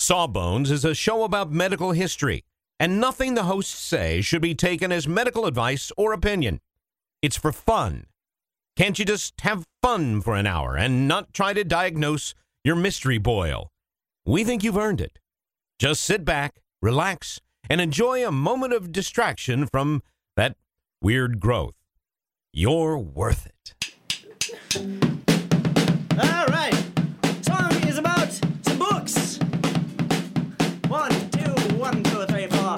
Sawbones is a show about medical history, and nothing the hosts say should be taken as medical advice or opinion. It's for fun. Can't you just have fun for an hour and not try to diagnose your mystery boil? We think you've earned it. Just sit back, relax, and enjoy a moment of distraction from that weird growth. You're worth it. All right. Song is about some books. 1, 2, 1, 2, 3, 4.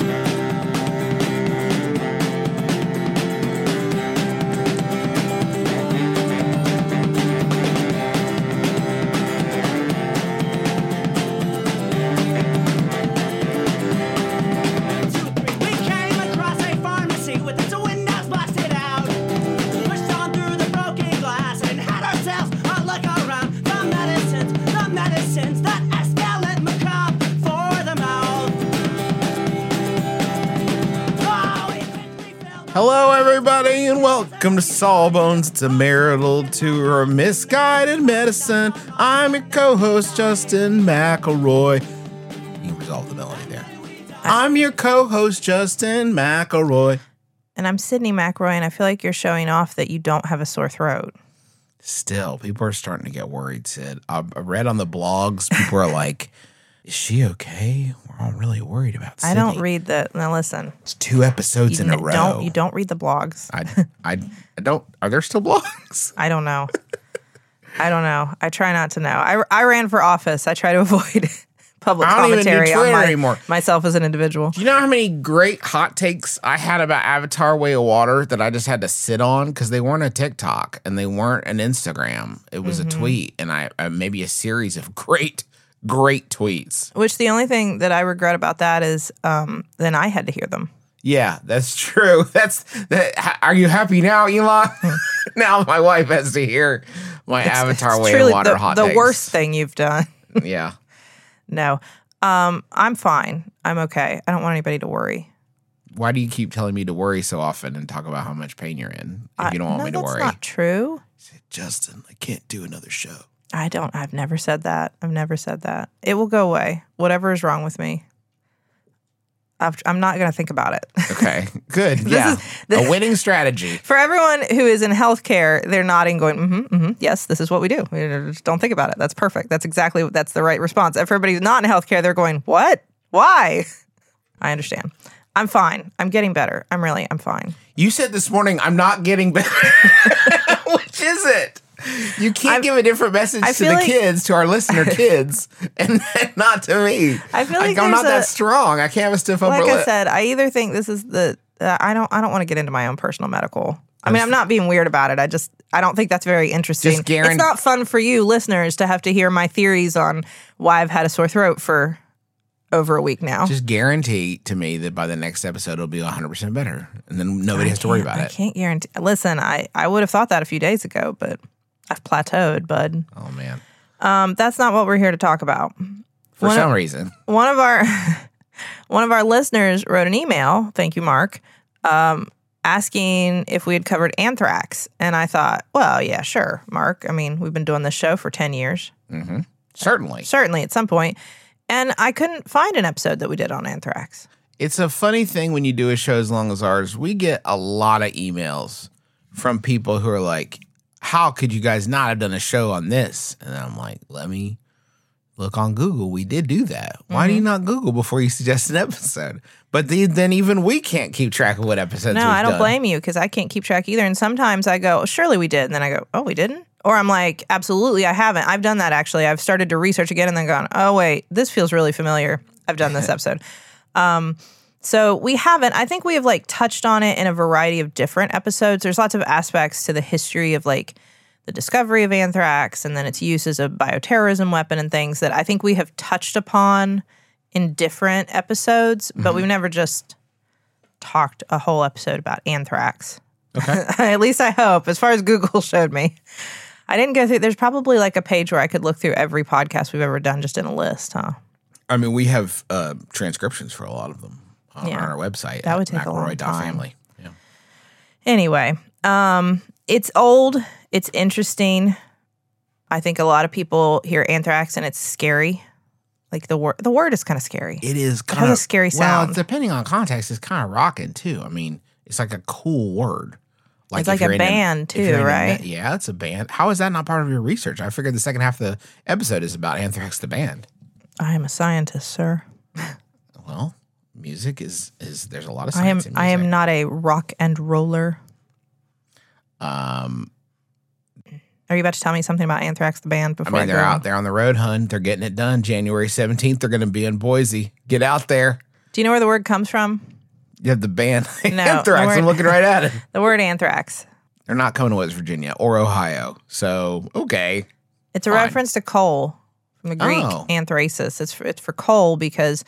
Hello, everybody, and welcome to Sawbones. It's a marital tour of misguided medicine. I'm your co-host, Justin McElroy. You can resolve the melody there. I'm your co-host, Justin McElroy. And I'm Sydney McElroy, and I feel like you're showing off that you don't have a sore throat. Still, people are starting to get worried, Sid. I read on the blogs, people are like, is she okay? We're all really worried about Sydney. I don't read the... Now, listen. It's 2 episodes in a row. You don't read the blogs. I don't... Are there still blogs? I don't know. I try not to know. I ran for office. I try to avoid public commentary on anymore. Myself as an individual. Do you know how many great hot takes I had about Avatar Way of Water that I just had to sit on? Because they weren't a TikTok and they weren't an Instagram. It was a tweet and I maybe a series of great tweets. Which the only thing that I regret about that is then I had to hear them. Yeah, that's true. Are you happy now, Elon? Now my wife has to hear my Avatar Way of Water hot takes. The worst thing you've done. Yeah. No. I'm fine. I'm okay. I don't want anybody to worry. Why do you keep telling me to worry so often and talk about how much pain you're in if you don't want me to worry? That's not true. Justin, I can't do another show. I've never said that. I've never said that. It will go away. Whatever is wrong with me. I'm not going to think about it. Okay, good. Yeah, a winning strategy. For everyone who is in healthcare, they're nodding, going, yes, this is what we do. We just don't think about it. That's perfect. That's the right response. If everybody who's not in healthcare, they're going, what? Why? I understand. I'm fine. I'm getting better. I'm fine. You said this morning, I'm not getting better. Which is it? You can't give a different message to the kids, to our listener kids, and not to me. I feel like I'm not that strong. I can't have a stiff upper lip. Like I said, I either think this is I don't want to get into my own personal medical. I mean, I'm not being weird about it. I don't think that's very interesting. It's not fun for you listeners to have to hear my theories on why I've had a sore throat for over a week now. Just guarantee to me that by the next episode it'll be 100% better, and then nobody has to worry about it. I can't guarantee. Listen, I would have thought that a few days ago, but I've plateaued, bud. Oh, man. That's not what we're here to talk about. For some reason. One of our listeners wrote an email, thank you, Mark, asking if we had covered anthrax. And I thought, well, yeah, sure, Mark. I mean, we've been doing this show for 10 years. Mm-hmm. Certainly. Certainly, at some point. And I couldn't find an episode that we did on anthrax. It's a funny thing when you do a show as long as ours. We get a lot of emails from people who are like, how could you guys not have done a show on this? And I'm like, let me look on Google. We did do that. Why do you not Google before you suggest an episode? But then even we can't keep track of what episodes we've done. No, I don't blame you because I can't keep track either. And sometimes I go, surely we did. And then I go, oh, we didn't? Or I'm like, absolutely, I haven't. I've done that, actually. I've started to research again and then gone, oh, wait, this feels really familiar. I've done this episode. So we haven't. I think we have touched on it in a variety of different episodes. There's lots of aspects to the history of the discovery of anthrax and then its use as a bioterrorism weapon and things that I think we have touched upon in different episodes, but we've never just talked a whole episode about anthrax. Okay. At least I hope, as far as Google showed me. I didn't go through. There's probably a page where I could look through every podcast we've ever done just in a list, huh? I mean, we have transcriptions for a lot of them. On our website. That would take a long time. Family. Yeah. Anyway, it's old. It's interesting. I think a lot of people hear anthrax and it's scary. Like the word is kind of scary. It is It kind has of a scary Well, sound. depending on context, it's kind of rocking too. I mean, it's like a cool word. It's if like a you're into- band, if you're too, into right? Yeah, it's a band. How is that not part of your research? I figured the second half of the episode is about Anthrax the band. I am a scientist, sir. Well, music is there's a lot of I am science in music. I am not a rock and roller. Are you about to tell me something about Anthrax the band I before I, mean, they're go? out there on the road, hun. They're getting it done. January 17th, they're going to be in Boise. Get out there. Do you know where the word comes from? You have the band No, Anthrax. the I'm word- looking right at it. The word anthrax. They're not coming to West Virginia or Ohio. So, okay. It's a Fine. reference to coal from the Greek Oh. anthracis. It's for coal because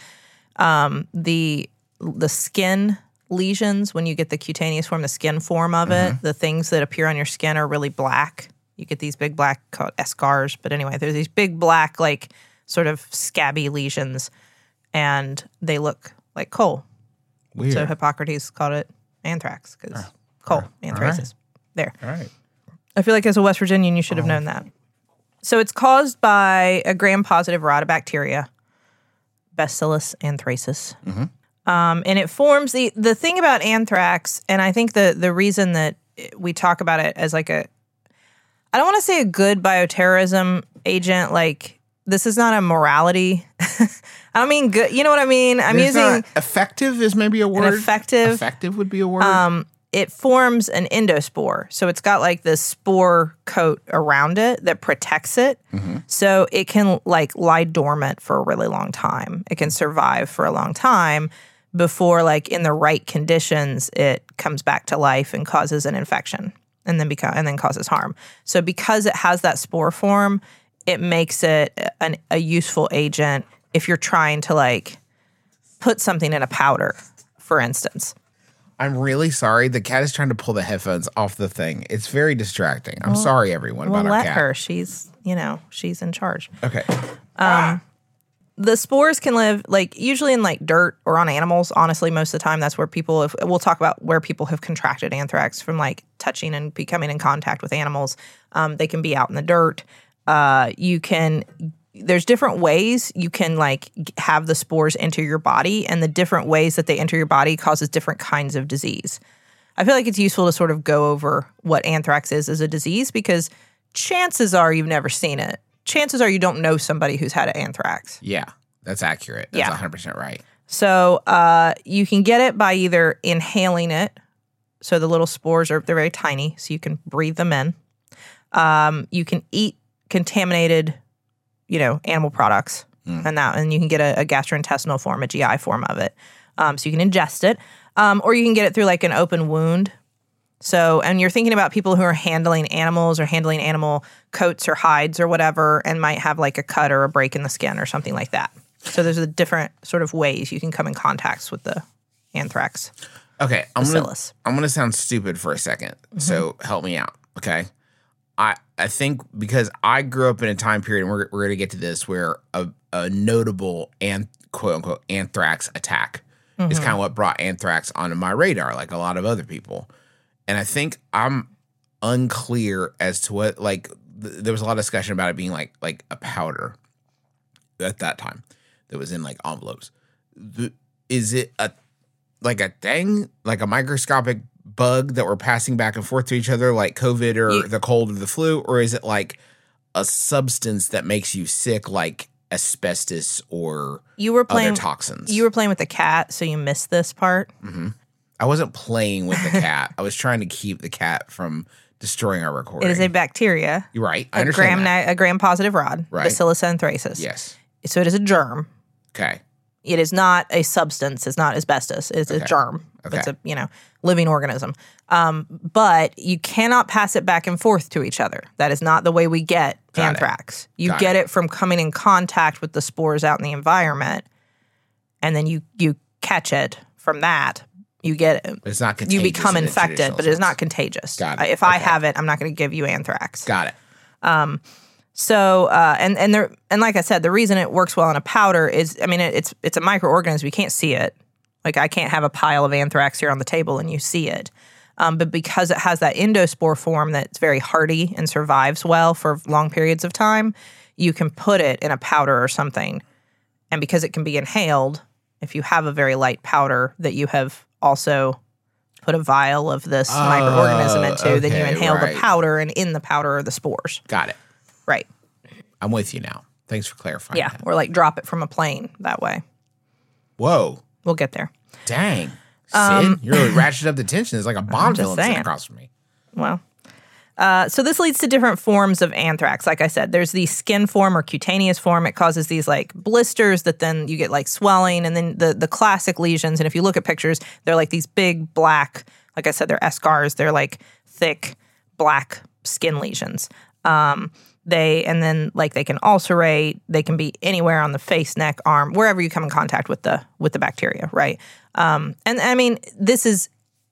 the skin lesions, when you get the cutaneous form, the skin form of it, the things that appear on your skin are really black. You get these big black called eschars. But anyway, there's these big black, like sort of scabby lesions, and they look like coal. Weird. So Hippocrates called it anthrax because coal, anthracis. There. All right. I feel like as a West Virginian, you should have known that. So it's caused by a gram-positive rhodobacteria, Bacillus anthracis. And it forms the thing about anthrax, and I think the reason that we talk about it as like I don't want to say a good bioterrorism agent, like this is not a morality. I don't mean good. You know what I mean? I'm It's using not effective is maybe a word. Effective would be a word. it forms an endospore. So it's got like this spore coat around it that protects it. So it can like lie dormant for a really long time. It can survive for a long time before like in the right conditions, it comes back to life and causes an infection and then causes harm. So because it has that spore form, it makes it a useful agent if you're trying to like put something in a powder, for instance. I'm really sorry. The cat is trying to pull the headphones off the thing. It's very distracting. I'm sorry, everyone, Well, about our let cat. her. She's in charge. Okay. The spores can live like usually in like dirt or on animals. Honestly, most of the time that's where we'll talk about where people have contracted anthrax from like touching and becoming in contact with animals. They can be out in the dirt. There's different ways you can like have the spores enter your body, and the different ways that they enter your body causes different kinds of disease. I feel like it's useful to sort of go over what anthrax is as a disease because chances are you've never seen it. Chances are you don't know somebody who's had anthrax. Yeah, that's accurate. That's Yeah. 100% right. So you can get it by either inhaling it. So the little spores they're very tiny, so you can breathe them in. You can eat contaminated, animal products, and you can get a gastrointestinal form, a GI form of it. So you can ingest it, or you can get it through like an open wound. So, and you're thinking about people who are handling animals or handling animal coats or hides or whatever, and might have like a cut or a break in the skin or something like that. So there's a different sort of ways you can come in contact with the anthrax. Okay, Bacillus. I'm gonna sound stupid for a second, so help me out, okay? I think because I grew up in a time period, and we're gonna get to this, where a notable quote unquote anthrax attack is kind of what brought anthrax onto my radar, like a lot of other people. And I think I'm unclear as to what there was a lot of discussion about it being like a powder at that time that was in like envelopes. Is it a thing, like a microscopic bug that we're passing back and forth to each other like COVID or the cold or the flu? Or is it like a substance that makes you sick like asbestos or other toxins? You were playing with the cat, so you missed this part. I wasn't playing with the cat. I was trying to keep the cat from destroying our recording. It is a bacteria. You're right. I understand that. A gram-positive rod, Right. Bacillus anthracis. Yes. So it is a germ. Okay. It is not a substance. It's not asbestos. It's a germ. Okay. It's a living organism. But you cannot pass it back and forth to each other. That is not the way we get Got it. anthrax. You Got get it. it from coming in contact with the spores out in the environment, and then you catch it from that. You get it. It's not contagious. You become in a infected, traditional but it is sense. not contagious. Got it. If I Okay. have it, I'm not going to give you anthrax. Got it. So, and like I said, the reason it works well in a powder is, it's a microorganism. You can't see it. Like I can't have a pile of anthrax here on the table and you see it. But because it has that endospore form that's very hardy and survives well for long periods of time, you can put it in a powder or something And because it can be inhaled, if you have a very light powder that you have also put a vial of this microorganism into, then you inhale the powder, and in the powder are the spores. Got it. Right. I'm with you now. Thanks for clarifying. Yeah. that. Or like drop it from a plane that way. Whoa. We'll get there. Dang. Sid, you're really ratcheted up the tension. It's like a Bond just villain sitting saying. across from me. Well, so this leads to different forms of anthrax. Like I said, there's the skin form or cutaneous form. It causes these like blisters that then you get like swelling, and then the classic lesions. And if you look at pictures, they're like these big black, like I said, they're eschars. They're like thick black skin lesions. They can ulcerate. They can be anywhere on the face, neck, arm, wherever you come in contact with the bacteria, right? And I mean, this is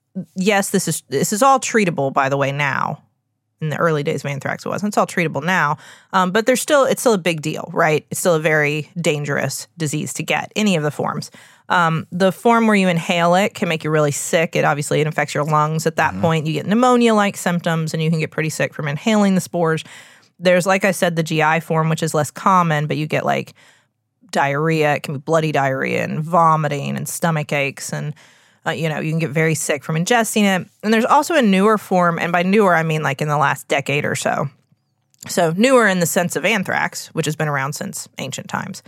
all treatable, by the way, now. In the early days of anthrax, it wasn't. It's all treatable now, but it's still a big deal, right? It's still a very dangerous disease to get, any of the forms. The form where you inhale it can make you really sick. It infects your lungs at that point. You get pneumonia-like symptoms, and you can get pretty sick from inhaling the spores. There's, like I said, the GI form, which is less common, but you get like diarrhea. It can be bloody diarrhea and vomiting and stomach aches, and you can get very sick from ingesting it. And there's also a newer form, and by newer, I mean like in the last decade or so. So newer in the sense of anthrax, which has been around since ancient times,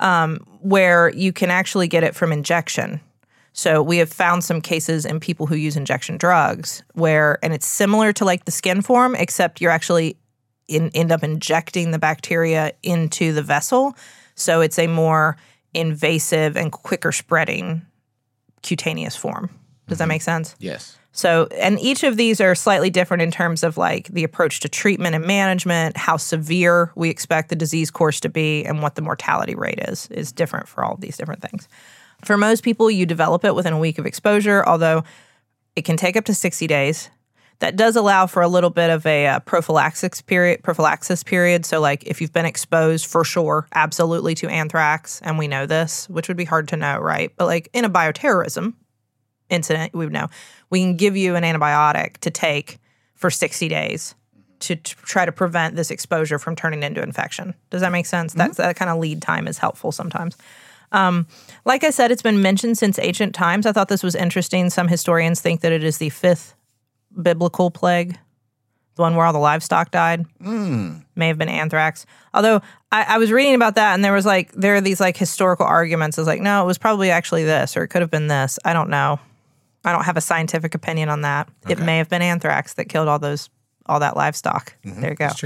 where you can actually get it from injection. So we have found some cases in people who use injection drugs and it's similar to like the skin form, except you're actually end up injecting the bacteria into the vessel. So it's a more invasive and quicker spreading cutaneous form. Does that make sense? Yes. So, and each of these are slightly different in terms of like the approach to treatment and management, how severe we expect the disease course to be, and what the mortality rate is different for all of these different things. For most people, you develop it within a week of exposure, although it can take up to 60 days. That does allow for a little bit of a prophylaxis period. So like if you've been exposed for sure, absolutely to anthrax, and we know this, which would be hard to know, right? But like in a bioterrorism incident, we would know. We can give you an antibiotic to take for 60 days to try to prevent this exposure from turning into infection. Does that make sense? That kind of lead time is helpful sometimes. Like I said, it's been mentioned since ancient times. I thought this was interesting. Some historians think that it is the 5th biblical plague, the one where all the livestock died. May have been anthrax. Although I was reading about that, and there are these like historical arguments. It's like, no, it was probably actually this, or it could have been this. I don't know. I don't have a scientific opinion on that. Okay. It may have been anthrax that killed all that livestock. There you go. That's true.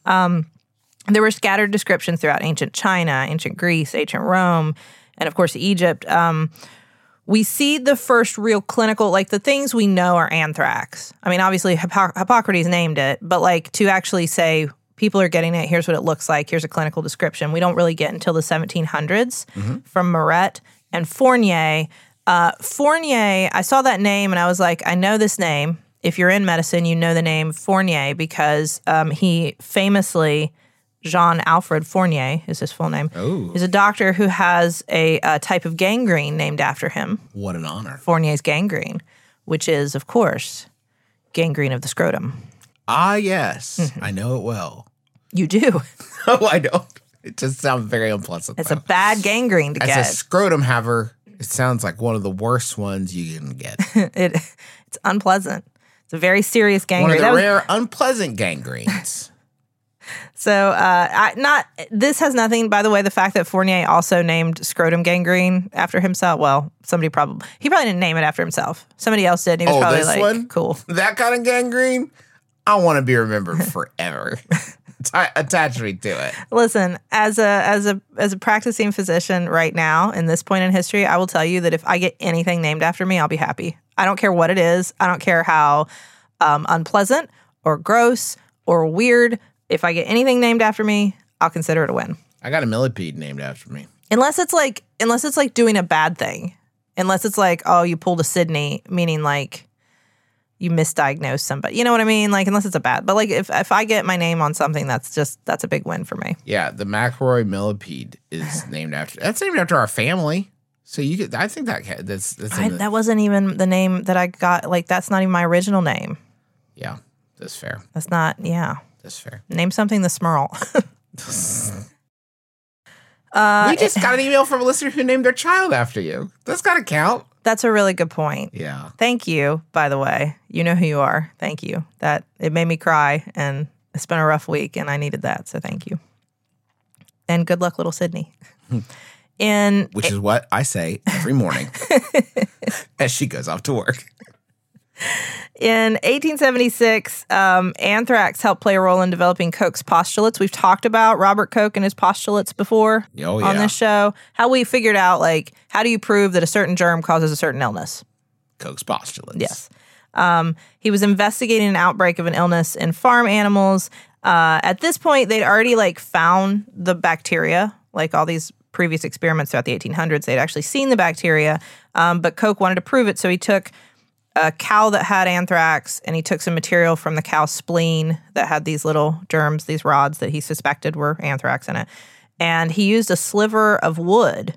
There were scattered descriptions throughout ancient China, ancient Greece, ancient Rome, and of course Egypt. We see the first real clinical, like the things we know are anthrax. I mean, obviously Hippocrates named it, but like to actually say people are getting it, here's what it looks like, here's a clinical description, we don't really get until the 1700s from Moret and Fournier. Fournier, I saw that name and I was like, I know this name. If you're in medicine, you know the name Fournier because he famously, Jean-Alfred Fournier is his full name. Oh. He's a doctor who has a type of gangrene named after him. What an honor. Fournier's gangrene, which is, of course, gangrene of the scrotum. Ah, yes. I know it well. You do. Oh, I don't. It just sounds very unpleasant. It's a bad gangrene to As get. a scrotum haver, it sounds like one of the worst ones you can get. It's unpleasant. It's a very serious gangrene. One of the rare unpleasant gangrenes. So, this has nothing, by the way, the fact that Fournier also named scrotum gangrene after himself. Well, he probably didn't name it after himself. Somebody else did. And he was probably this like, one? Cool. That kind of gangrene? I want to be remembered forever. Attach me to it. Listen, as a practicing physician right now in this point in history, I will tell you that if I get anything named after me, I'll be happy. I don't care what it is. I don't care how unpleasant or gross or weird. If I get anything named after me, I'll consider it a win. I got a millipede named after me. Unless it's like doing a bad thing. Unless it's like, oh, you pulled a Sydney, meaning like you misdiagnosed somebody. You know what I mean? Like, unless it's a bad. But like if I get my name on something, that's a big win for me. Yeah, the McElroy millipede is named after our family. So you could, I think that's that wasn't even the name that I got. Like, that's not even my original name. Yeah, that's fair. That's not, yeah. That's fair. Name something the Smurl. We just got an email from a listener who named their child after you. That's got to count. That's a really good point. Yeah. Thank you, by the way. You know who you are. Thank you. That it made me cry, and it's been a rough week, and I needed that, so thank you. And good luck, little Sydney. Which is what I say every morning as she goes off to work. In 1876, anthrax helped play a role in developing Koch's postulates. We've talked about Robert Koch and his postulates before on this show. How we figured out, like, how do you prove that a certain germ causes a certain illness? Koch's postulates. Yes. He was investigating an outbreak of an illness in farm animals. At this point, they'd already, like, found the bacteria, like all these previous experiments throughout the 1800s. They'd actually seen the bacteria, but Koch wanted to prove it, so he took a cow that had anthrax, and he took some material from the cow's spleen that had these little germs, these rods that he suspected were anthrax in it. And he used a sliver of wood.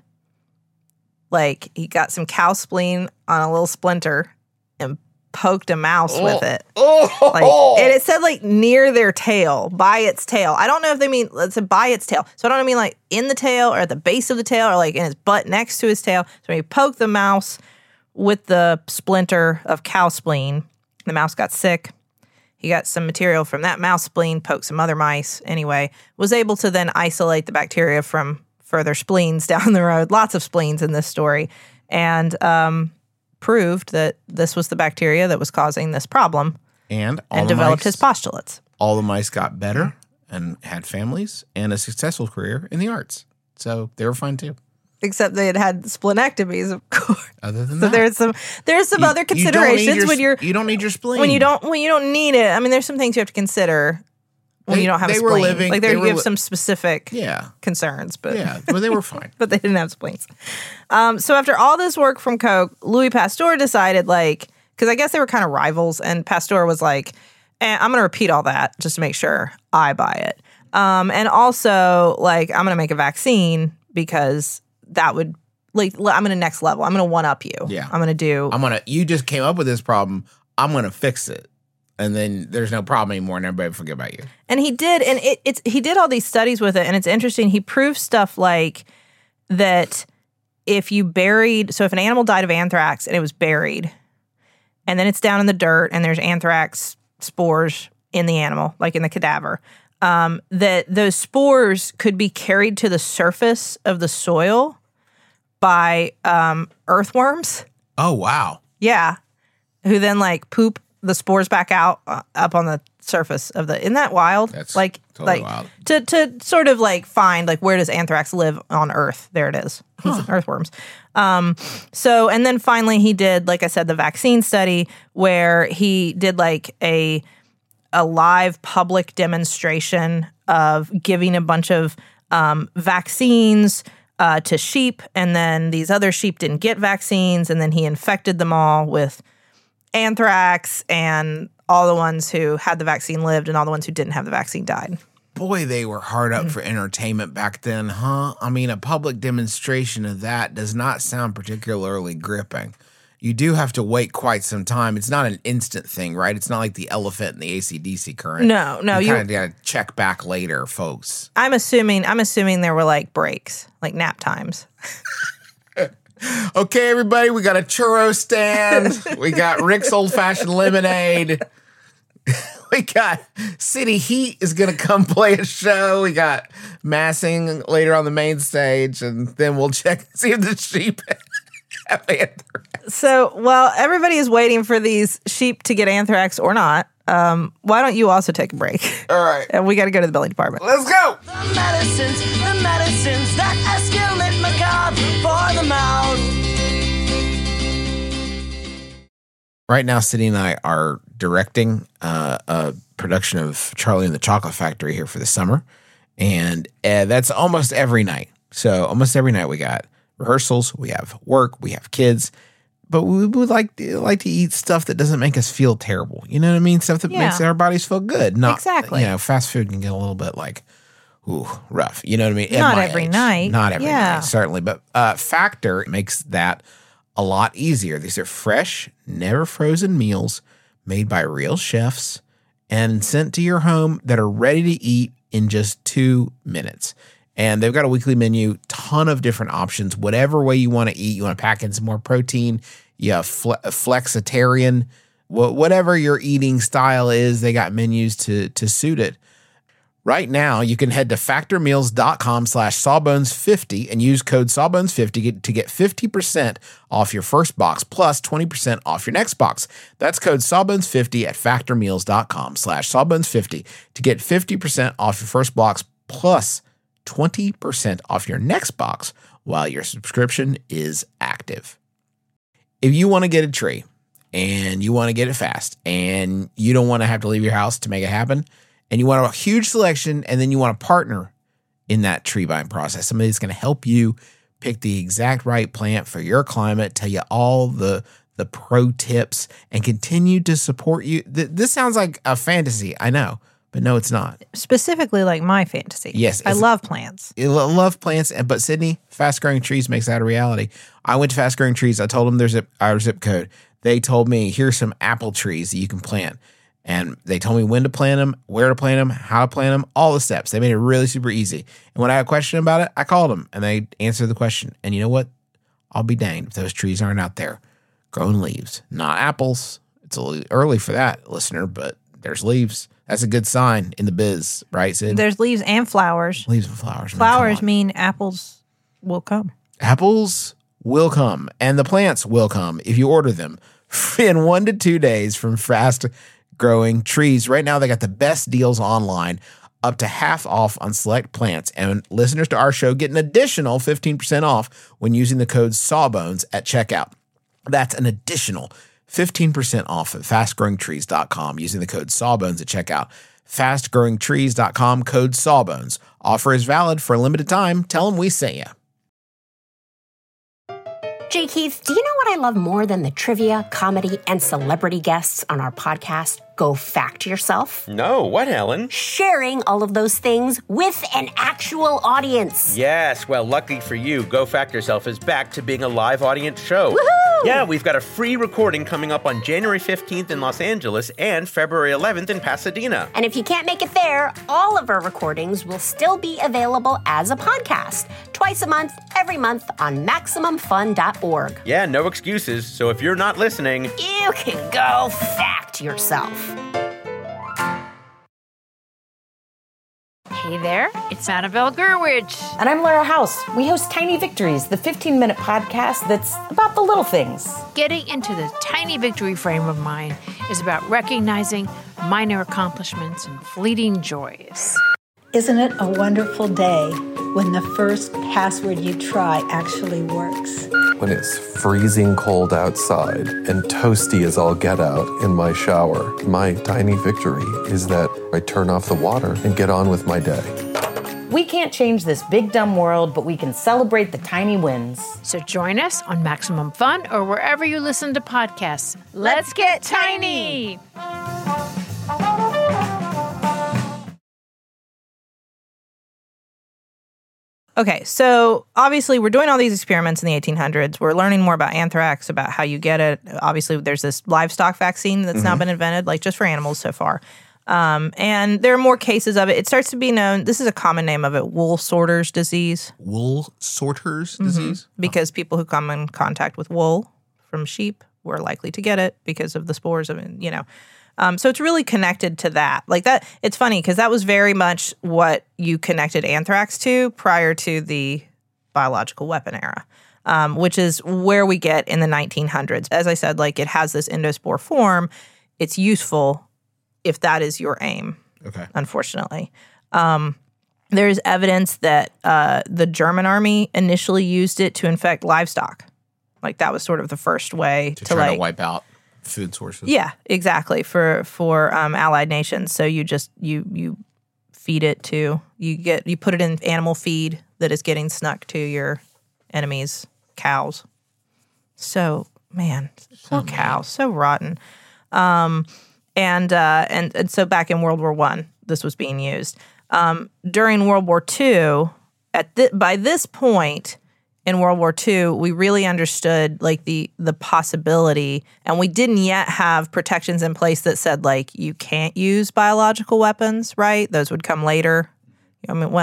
Like, he got some cow spleen on a little splinter and poked a mouse with it. And it said, like, near their tail, by its tail. I don't know if they mean, it said by its tail. So I don't mean, like, in the tail or at the base of the tail or, like, in his butt next to his tail. So he poked the mouse with the splinter of cow spleen. The mouse got sick. He got some material from that mouse spleen, poked some other mice. Anyway, was able to then isolate the bacteria from further spleens down the road. Lots of spleens in this story. And proved that this was the bacteria that was causing this problem. And developed his postulates. All the mice got better and had families and a successful career in the arts. So they were fine too. Except they had splenectomies, of course. Other than so that, there's some other considerations when you don't need your spleen. when you don't need it. I mean, there's some things you have to consider when you don't have a spleen. You have some specific concerns, but they were fine. But they didn't have spleens. So after all this work from Koch, Louis Pasteur decided, like, because I guess they were kind of rivals, and Pasteur was like, I'm going to repeat all that just to make sure I buy it. And also, like, I'm going to make a vaccine because that would, like, I'm going to next level. I'm going to one up you. Yeah. You just came up with this problem. I'm going to fix it. And then there's no problem anymore and everybody will forget about you. And he did. And he did all these studies with it. And it's interesting. He proved stuff like that if an animal died of anthrax and it was buried, and then it's down in the dirt and there's anthrax spores in the animal, like in the cadaver, that those spores could be carried to the surface of the soil by earthworms. Oh, wow. Yeah. Who then, like, poop the spores back out up on the surface of the. Isn't that wild? That's like totally wild. To sort of, like, find, like, where does anthrax live on Earth? There it is. Earthworms. So, and then finally he did, like I said, the vaccine study where he did, like, a live public demonstration of giving a bunch of vaccines to sheep, and then these other sheep didn't get vaccines, and then he infected them all with anthrax, and all the ones who had the vaccine lived, and all the ones who didn't have the vaccine died. Boy, they were hard up for entertainment back then, huh? I mean, a public demonstration of that does not sound particularly gripping. You do have to wait quite some time. It's not an instant thing, right? It's not like the elephant in the AC/DC current. No. You kind of got to check back later, folks. I'm assuming there were, like, breaks, like nap times. Okay, everybody, we got a churro stand. We got Rick's old-fashioned lemonade. We got City Heat is going to come play a show. We got massing later on the main stage, and then we'll check and see if the sheep have anthrax. So, while everybody is waiting for these sheep to get anthrax or not, why don't you also take a break? All right. And we got to go to the billing department. Let's go. The medicines that escalate macabre for the mouth. Right now, City and I are directing a production of Charlie and the Chocolate Factory here for the summer. And that's almost every night. So almost every night we got rehearsals, we have work, we have kids. But we would like to eat stuff that doesn't make us feel terrible. You know what I mean? Stuff that makes our bodies feel good. Not, exactly. You know, fast food can get a little bit like, ooh, rough. You know what I mean? Not every night. Not every night, certainly. But Factor makes that a lot easier. These are fresh, never frozen meals made by real chefs and sent to your home that are ready to eat in just 2 minutes. And they've got a weekly menu, ton of different options, whatever way you want to eat. You want to pack in some more protein. You have flexitarian, whatever your eating style is, they got menus to suit it. Right now, you can head to factormeals.com/sawbones50 and use code sawbones50 to get 50% off your first box plus 20% off your next box. That's code sawbones50 at factormeals.com/sawbones50 to get 50% off your first box plus 20% off your next box while your subscription is active. If you want to get a tree and you want to get it fast and you don't want to have to leave your house to make it happen, and you want a huge selection, and then you want to partner in that tree buying process, somebody that's going to help you pick the exact right plant for your climate, tell you all the pro tips, and continue to support you. This sounds like a fantasy, I know, but no, it's not. Specifically like my fantasy. Yes. I love plants. I love plants, but Sydney, Fast Growing Trees makes that a reality. I went to Fast Growing Trees. I told them our zip code. They told me, here's some apple trees that you can plant. And they told me when to plant them, where to plant them, how to plant them, all the steps. They made it really super easy. And when I had a question about it, I called them and they answered the question. And you know what? I'll be danged if those trees aren't out there growing leaves, not apples. It's a little early for that, listener, but there's leaves. That's a good sign in the biz, right, Sid? There's leaves and flowers. Leaves and flowers. Flowers mean apples will come. Apples will come, and the plants will come if you order them in 1 to 2 days from Fast Growing Trees. Right now, they got the best deals online, up to half off on select plants. And listeners to our show get an additional 15% off when using the code SAWBONES at checkout. That's an additional 15% off at fastgrowingtrees.com using the code SAWBONES at checkout. Fastgrowingtrees.com, code SAWBONES. Offer is valid for a limited time. Tell them we sent you. Jay Keith, do you know what I love more than the trivia, comedy, and celebrity guests on our podcast, Go Fact Yourself? No, what, Helen? Sharing all of those things with an actual audience. Yes, well, lucky for you, Go Fact Yourself is back to being a live audience show. Woohoo! Yeah, we've got a free recording coming up on January 15th in Los Angeles and February 11th in Pasadena. And if you can't make it there, all of our recordings will still be available as a podcast, twice a month, every month on MaximumFun.org. Yeah, no excuses, so if you're not listening, You can go fact yourself. Hey there, it's Annabelle Gurwitch. And I'm Laura House. We host Tiny Victories, the 15-minute podcast that's about the little things. Getting into the tiny victory frame of mind is about recognizing minor accomplishments and fleeting joys. Isn't it a wonderful day when the first password you try actually works? When it's freezing cold outside and toasty as all get out in my shower, my tiny victory is that I turn off the water and get on with my day. We can't change this big dumb world, but we can celebrate the tiny wins. So join us on Maximum Fun or wherever you listen to podcasts. Let's get tiny! Okay, so obviously we're doing all these experiments in the 1800s. We're learning more about anthrax, about how you get it. Obviously, there's this livestock vaccine that's now been invented, like just for animals so far. And there are more cases of it. It starts to be known, this is a common name of it, wool sorters disease. Wool sorters disease? Because people who come in contact with wool from sheep were likely to get it because of the spores of it, you know. So it's really connected to that. Like that, it's funny because that was very much what you connected anthrax to prior to the biological weapon era, which is where we get in the 1900s. As I said, like it has this endospore form. It's useful if that is your aim, unfortunately. There's evidence that the German army initially used it to infect livestock. Like that was sort of the first way to try like to wipe out food sources. Yeah, exactly. For allied nations. So you just you feed it to you put it in animal feed that is getting snuck to your enemies' cows. So man, poor cows, so rotten. And so back in World War I, this was being used. During World War II, by this point in World War II, we really understood like the possibility, and we didn't yet have protections in place that said like you can't use biological weapons, right? Those would come later. I mean, well,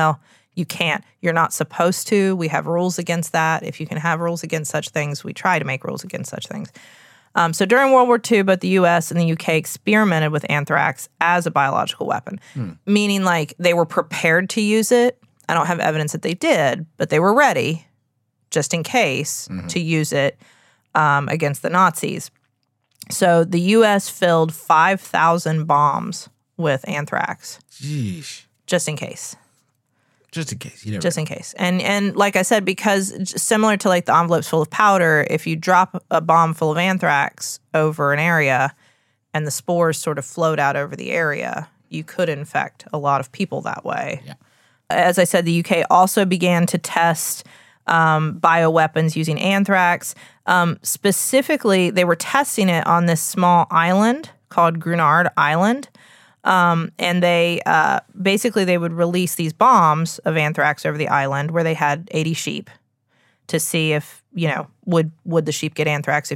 You can't. You're not supposed to. We have rules against that. If you can have rules against such things, we try to make rules against such things. So during World War II, both the U.S. and the U.K. experimented with anthrax as a biological weapon, meaning like they were prepared to use it. I don't have evidence that they did, but they were ready just in case to use it against the Nazis. So the U.S. filled 5,000 bombs with anthrax. Jeez. Just in case. Just in case. You never Just in case. And like I said, because similar to like the envelopes full of powder, if you drop a bomb full of anthrax over an area and the spores sort of float out over the area, you could infect a lot of people that way. Yeah. As I said, the UK also began to test bioweapons using anthrax. Specifically, they were testing it on this small island called Grenard Island. And they basically they would release these bombs of anthrax over the island where they had 80 sheep to see if, would the sheep get anthrax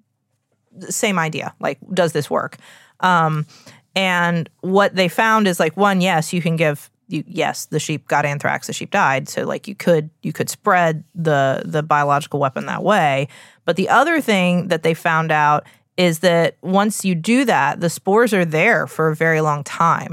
same idea, like, does this work? And what they found is like, one, yes, you can yes, the sheep got anthrax, the sheep died. So like you could spread the biological weapon that way. But the other thing that they found out is that once you do that, the spores are there for a very long time.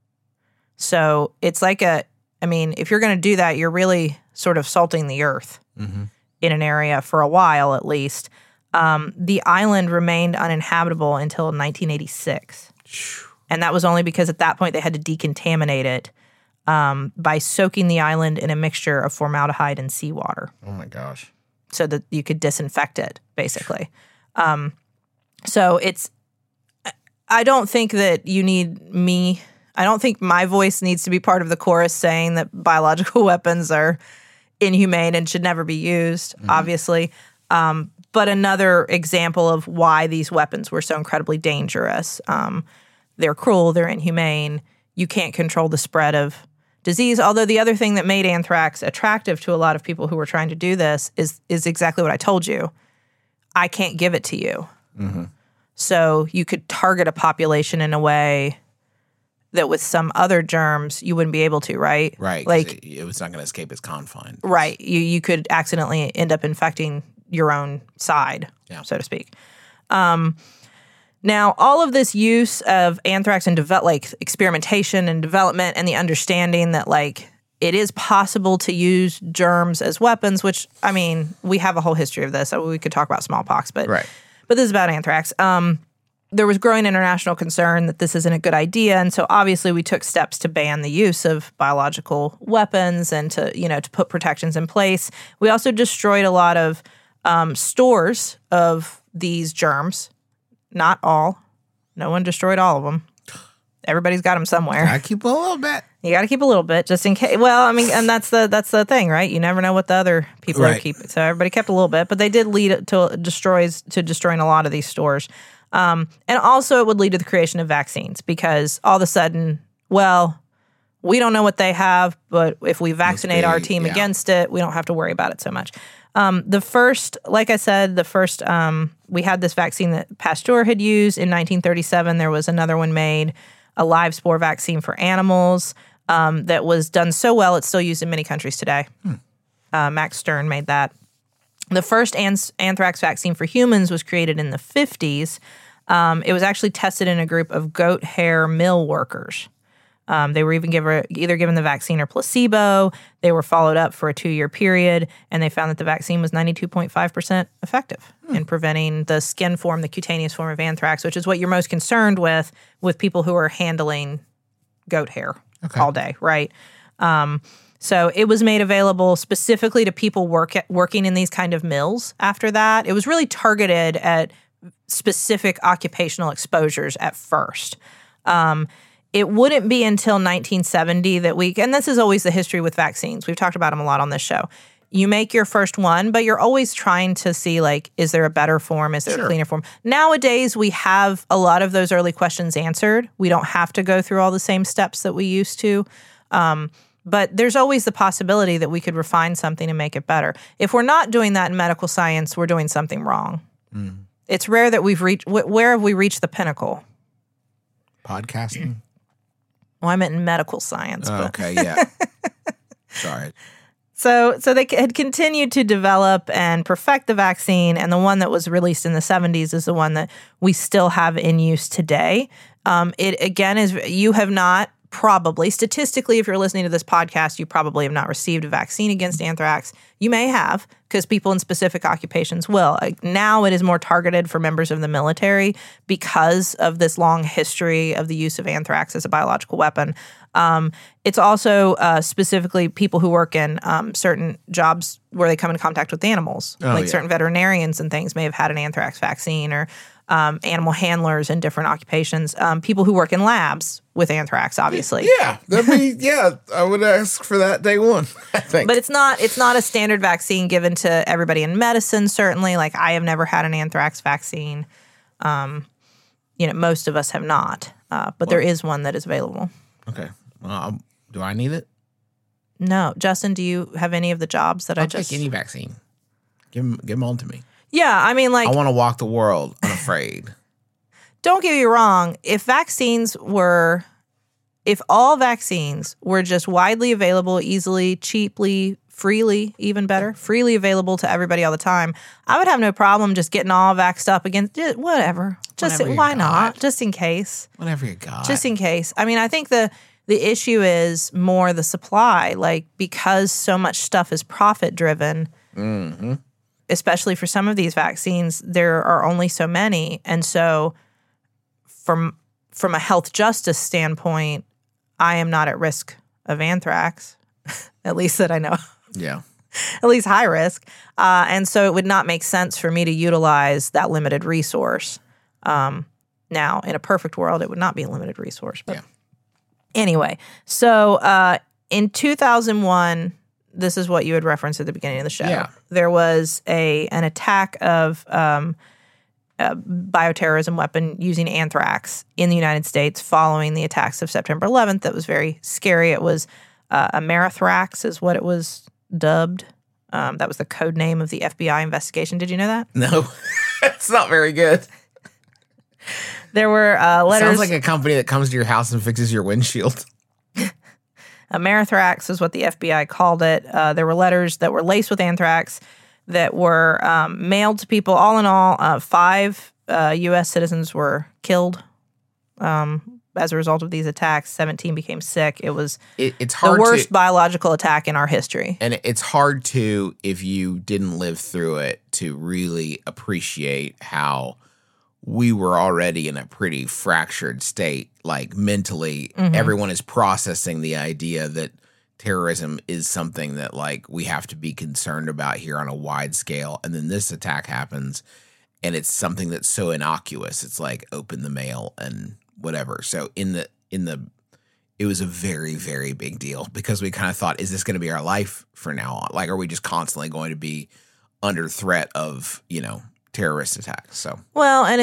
So it's like if you're going to do that, you're really sort of salting the earth in an area for a while at least. The island remained uninhabitable until 1986. And that was only because at that point they had to decontaminate it by soaking the island in a mixture of formaldehyde and seawater. Oh my gosh. So that you could disinfect it, basically. So I don't think that you need me. I don't think my voice needs to be part of the chorus saying that biological weapons are inhumane and should never be used, obviously. But another example of why these weapons were so incredibly dangerous. They're cruel, they're inhumane. You can't control the spread of disease. Although the other thing that made anthrax attractive to a lot of people who were trying to do this is exactly what I told you. I can't give it to you. So you could target a population in a way that with some other germs you wouldn't be able to, right? Right. Like it was not going to escape its confines. Right. You could accidentally end up infecting your own side, so to speak. Now, all of this use of anthrax and experimentation and development and the understanding that it is possible to use germs as weapons, which, we have a whole history of this. So we could talk about smallpox, but this is about anthrax. There was growing international concern that this isn't a good idea, and so obviously we took steps to ban the use of biological weapons and to put protections in place. We also destroyed a lot of stores of these germs. Not all. No one destroyed all of them. Everybody's got them somewhere. I keep a little bit. You got to keep a little bit just in case. Well, and that's the thing, right? You never know what the other people are keeping. So everybody kept a little bit, but they did lead to destroying a lot of these stores. And also it would lead to the creation of vaccines because all of a sudden, we don't know what they have, but if we vaccinate our team against it, we don't have to worry about it so much. Like I said, we had this vaccine that Pasteur had used in 1937. There was another one made, a live spore vaccine for animals that was done so well, it's still used in many countries today. Max Stern made that. The first anthrax vaccine for humans was created in the 50s. It was actually tested in a group of goat hair mill workers. They were even either given the vaccine or placebo. They were followed up for a 2-year period, and they found that the vaccine was 92.5% effective in preventing the skin form, the cutaneous form of anthrax, which is what you're most concerned with people who are handling goat hair all day, right? So it was made available specifically to people working in these kind of mills after that. It was really targeted at specific occupational exposures at first. It wouldn't be until 1970 that and this is always the history with vaccines. We've talked about them a lot on this show. You make your first one, but you're always trying to see, is there a better form? Is there a cleaner form? Nowadays, we have a lot of those early questions answered. We don't have to go through all the same steps that we used to. But there's always the possibility that we could refine something and make it better. If we're not doing that in medical science, we're doing something wrong. It's rare that we've reached – where have we reached the pinnacle? Podcasting? Well, I meant in medical science. Okay, yeah. Sorry. So they had continued to develop and perfect the vaccine, and the one that was released in the 70s is the one that we still have in use today. It, again, is you have not probably, statistically, if you're listening to this podcast, you probably have not received a vaccine against anthrax. You may have, because people in specific occupations will. Now it is more targeted for members of the military because of this long history of the use of anthrax as a biological weapon. It's also specifically people who work in certain jobs where they come in contact with animals, certain veterinarians and things may have had an anthrax vaccine, or animal handlers in different occupations, people who work in labs with anthrax, obviously. Yeah, I would ask for that day one, I think. But it's not a standard vaccine given to everybody in medicine, certainly. Like, I have never had an anthrax vaccine. Most of us have not, but there is one that is available. Okay. Well, do I need it? No. Justin, do you have any of the jobs that I'll take any vaccine. Give them all to me. Yeah, I mean, like, I want to walk the world unafraid. Don't get me wrong. If all vaccines were just widely available, easily, cheaply, freely, even better, freely available to everybody all the time, I would have no problem just getting all vaxxed up against whatever. Why not? Just in case. Whatever you got. Just in case. I mean, I think the issue is more the supply, like, because so much stuff is profit driven. Mm-hmm. Especially for some of these vaccines, there are only so many. And so from a health justice standpoint, I am not at risk of anthrax, at least that I know. Yeah. At least high risk. And so it would not make sense for me to utilize that limited resource. Now, in a perfect world, it would not be a limited resource. But anyway, so in 2001, this is what you had referenced at the beginning of the show. Yeah. There was an attack of a bioterrorism weapon using anthrax in the United States following the attacks of September 11th. That was very scary. It was Amerithrax is what it was dubbed. That was the code name of the FBI investigation. Did you know that? No, it's not very good. There were letters. Sounds like a company that comes to your house and fixes your windshield. Amerithrax is what the FBI called it. There were letters that were laced with anthrax that were mailed to people. All in all, 5 U.S. citizens were killed as a result of these attacks. 17 became sick. It was it's hard the worst biological attack in our history. And it's hard to, if you didn't live through it, to really appreciate how we were already in a pretty fractured state. Like, mentally, everyone is processing the idea that terrorism is something that, like, we have to be concerned about here on a wide scale. And then this attack happens, and it's something that's so innocuous. It's like, open the mail and whatever. So it was a very, very big deal, because we kind of thought, is this going to be our life from now on? Like, are we just constantly going to be under threat of, terrorist attacks? So, well, and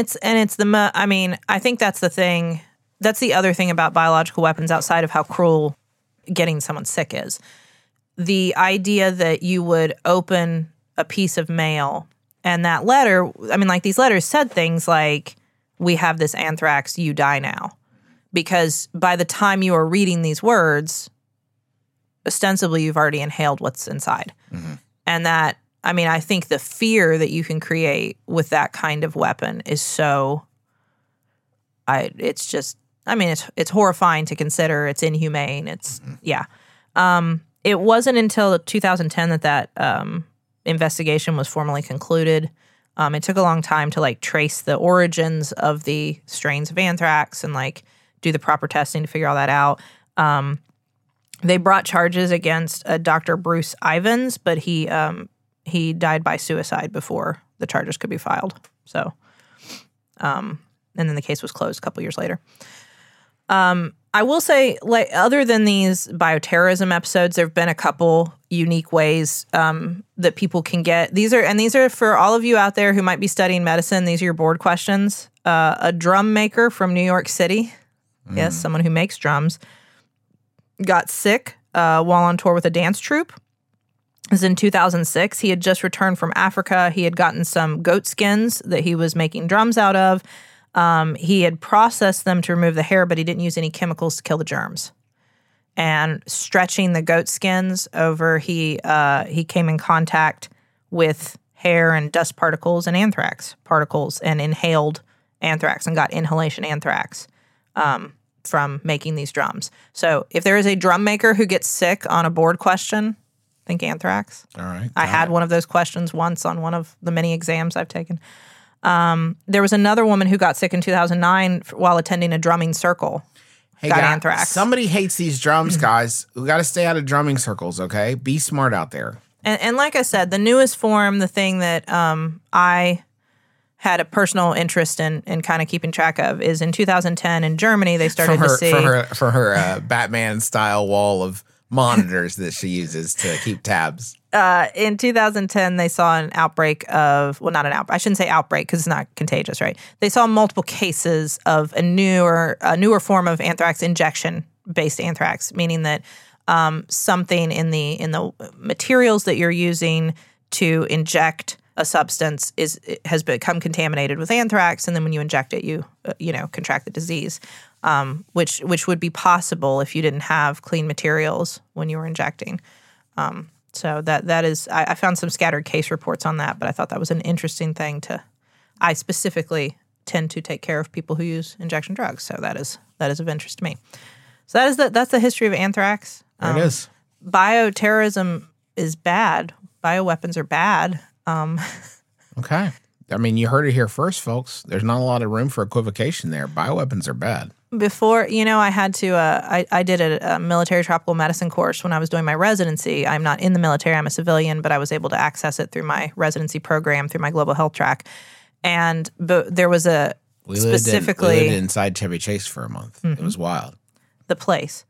I think that's the thing. That's the other thing about biological weapons, outside of how cruel getting someone sick is. The idea that you would open a piece of mail and that letter, these letters said things like, we have this anthrax, you die now. Because by the time you are reading these words, ostensibly you've already inhaled what's inside. Mm-hmm. And that, I think the fear that you can create with that kind of weapon is so, it's horrifying to consider. It's inhumane. It wasn't until 2010 that investigation was formally concluded. It took a long time to trace the origins of the strains of anthrax and do the proper testing to figure all that out. They brought charges against Dr. Bruce Ivins, but he died by suicide before the charges could be filed. So, and then the case was closed a couple years later. I will say, other than these bioterrorism episodes, there have been a couple unique ways that people can get. These are for all of you out there who might be studying medicine. These are your board questions. A drum maker from New York City, yes, someone who makes drums, got sick while on tour with a dance troupe. It was in 2006. He had just returned from Africa. He had gotten some goat skins that he was making drums out of. He had processed them to remove the hair, but he didn't use any chemicals to kill the germs. and stretching the goat skins over, he came in contact with hair and dust particles and anthrax particles and inhaled anthrax and got inhalation anthrax from making these drums. So if there is a drum maker who gets sick on a board question, think anthrax. All right. I had one of those questions once on one of the many exams I've taken. There was another woman who got sick in 2009 while attending a drumming circle. Hey, got guys, anthrax. Somebody hates these drums, guys. We got to stay out of drumming circles, okay? Be smart out there. And like I said, the newest form, the thing that I had a personal interest in kind of keeping track of, is in 2010 in Germany, they started to see... For her Batman-style wall of monitors that she uses to keep tabs. In 2010, they saw an outbreak of... Well, not an outbreak. I shouldn't say outbreak because it's not contagious, right? They saw multiple cases of a newer form of anthrax injection-based anthrax, meaning that something in the materials that you're using to inject a substance has become contaminated with anthrax, and then when you inject it, you contract the disease, which would be possible if you didn't have clean materials when you were injecting. So that is, I found some scattered case reports on that, but I thought that was an interesting thing I specifically tend to take care of people who use injection drugs, so that is of interest to me. So that's the history of anthrax. There it is. Bioterrorism is bad. Bioweapons are bad. Okay. I mean, you heard it here first, folks. There's not a lot of room for equivocation there. Bioweapons are bad. Before, I had to, I did a military tropical medicine course when I was doing my residency. I'm not in the military, I'm a civilian, but I was able to access it through my residency program, through my global health track. But there was we lived inside Chevy Chase for a month. Mm-hmm. It was wild. The place.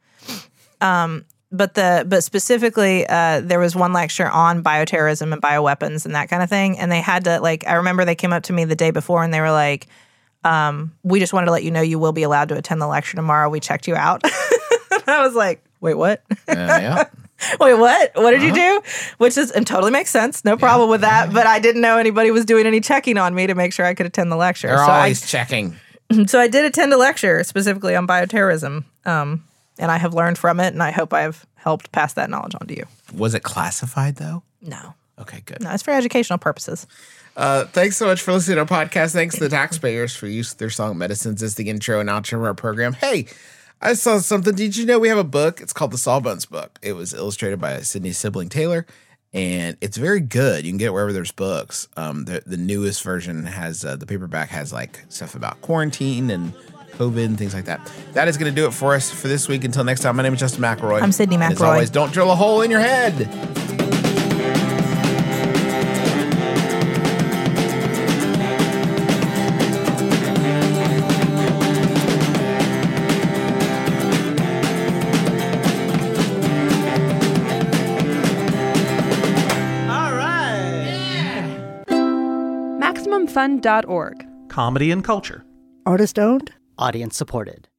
But specifically, there was one lecture on bioterrorism and bioweapons and that kind of thing. And they had to, I remember they came up to me the day before and they were like, we just wanted to let you know you will be allowed to attend the lecture tomorrow. We checked you out. I was like, wait, what? Yeah. Wait, what? What did you do? Which totally makes sense. No problem with that. Yeah. But I didn't know anybody was doing any checking on me to make sure I could attend the lecture. They're always checking. So I did attend a lecture specifically on bioterrorism. And I have learned from it, and I hope I have helped pass that knowledge on to you. Was it classified, though? No. Okay, good. No, it's for educational purposes. Thanks so much for listening to our podcast. Thanks to the taxpayers for use of their song Medicines as the intro and outro of our program. Hey, I saw something. Did you know we have a book? It's called the Sawbones Book. It was illustrated by Sydney Sibling Taylor, and it's very good. You can get it wherever there's books. The newest version has, the paperback has stuff about quarantine and COVID and things like that. That is going to do it for us for this week. Until next time, my name is Justin McElroy. I'm Sydney McElroy. As always, don't drill a hole in your head. All right. MaximumFun.org. Comedy and culture. Artist owned. Audience supported.